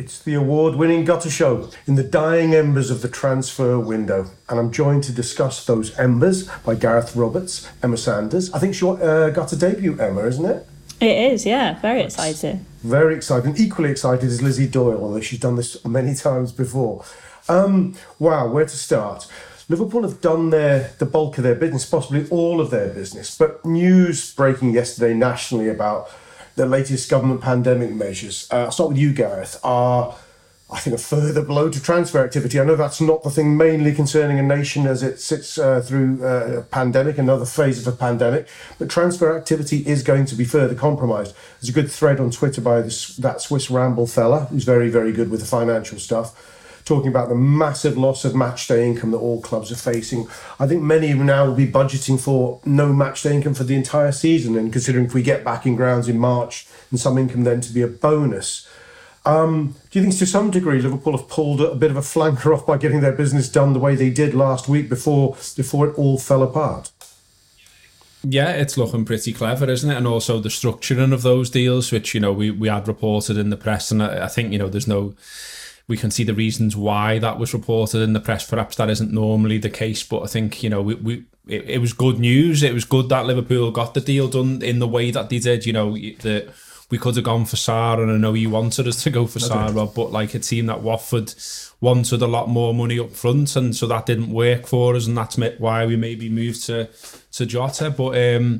It's the award-winning Gutter Show in the dying embers of the transfer window. And I'm joined to discuss those embers by Gareth Roberts, Emma Sanders. I think it's your Gutter debut, Emma, isn't it? It is, yeah. Very excited. Very excited. Equally excited is Lizzie Doyle, although she's done this many times before. Wow, where to start? Liverpool have done the bulk of their business, possibly all of their business. But news breaking yesterday nationally about the latest government pandemic measures, I'll start with you, Gareth, are, I think, a further blow to transfer activity. I know that's not the thing mainly concerning a nation as it sits through a pandemic, another phase of a pandemic, but transfer activity is going to be further compromised. There's a good thread on Twitter by that Swiss Ramble fella, who's very, very good with the financial stuff, talking about the massive loss of matchday income that all clubs are facing. I think many now will be budgeting for no matchday income for the entire season, and considering if we get back in grounds in March and some income then to be a bonus. Do you think to some degree Liverpool have pulled a bit of a flanker off by getting their business done the way they did last week before it all fell apart? Yeah, it's looking pretty clever, isn't it? And also the structuring of those deals, which, we had reported in the press, and I think, we can see the reasons why that was reported in the press. Perhaps that isn't normally the case, but I think, it was good news. It was good that Liverpool got the deal done in the way that they did. That we could have gone for Sarr, and I know you wanted us to go for Sarr, Rob, but it seemed that Watford wanted a lot more money up front, and so that didn't work for us, and that's why we maybe moved to Jota. But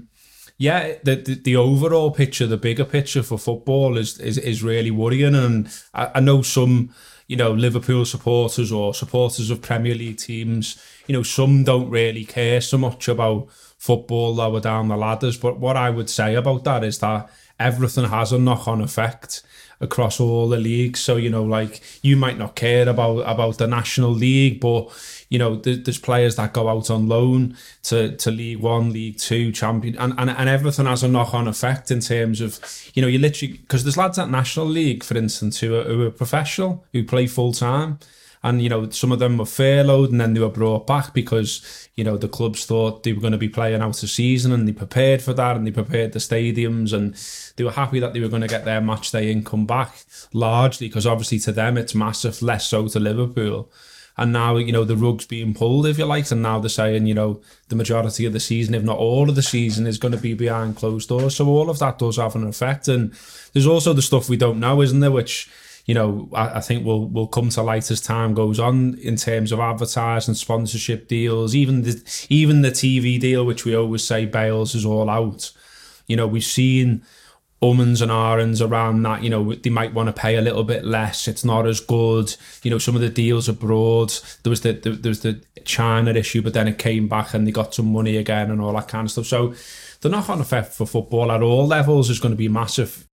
the overall picture, the bigger picture for football is really worrying, and I know some Liverpool supporters or supporters of Premier League teams, some don't really care so much about football lower down the ladders. But what I would say about that is that everything has a knock-on effect across all the leagues. So, you might not care about the National League, but, there's players that go out on loan to League One, League Two, Champion, and everything has a knock-on effect in terms of, you literally, because there's lads at National League, for instance, who are professional, who play full-time, and, some of them were furloughed and then they were brought back because, the clubs thought they were going to be playing out a season, and they prepared for that, and they prepared the stadiums, and they were happy that they were going to get their match day income back, largely because obviously to them it's massive, less so to Liverpool. And now, the rug's being pulled, if you like, and now they're saying, the majority of the season, if not all of the season, is going to be behind closed doors. So all of that does have an effect. And there's also the stuff we don't know, isn't there, which, I think will come to light as time goes on in terms of advertising, sponsorship deals, even the TV deal, which we always say Bales is all out. We've seen ums and ahs around that, they might want to pay a little bit less, it's not as good, some of the deals abroad, there was the China issue, but then it came back and they got some money again and all that kind of stuff. So the knock-on effect for football at all levels is going to be massive.